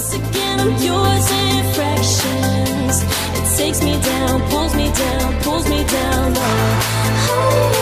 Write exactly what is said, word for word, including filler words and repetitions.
Once again I'm yours in fractions. It takes me down, pulls me down, pulls me down. Oh, oh.